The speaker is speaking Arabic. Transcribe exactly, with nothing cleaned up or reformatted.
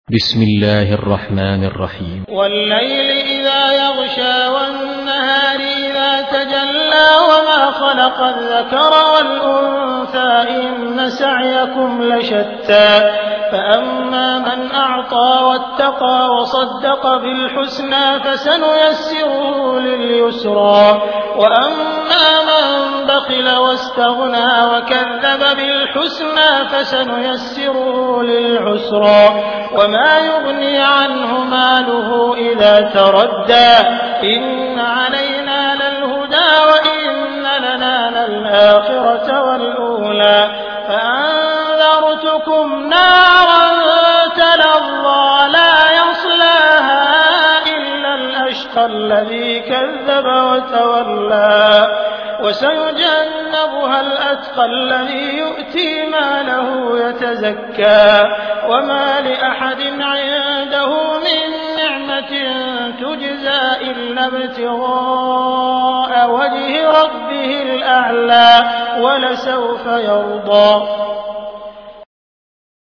بسم الله الرحمن الرحيم والليل إذا يغشى والنهار إذا تجلى وما خلق الذكر والأنثى إن سعيكم لشتى فأما من أعطى واتقى وصدق بالحسنى فسنيسره لليسرى وأما من بخل واستغنى وكذب بالحسنى فسنيسره للعسرى وما يغني عنه ماله إذا تردى إن علينا للهدى وإن لنا للآخرة والأولى فأنذرتكم نارا تلظى لا يصلاها إلا الأشقى الذي كذب وتولى وسيجنبها الأتقى الذي يؤتي ماله يتزكى وما لأحد عنده من نعمة تجزى إلا ابتغاء وجه ربه الأعلى ولسوف يرضى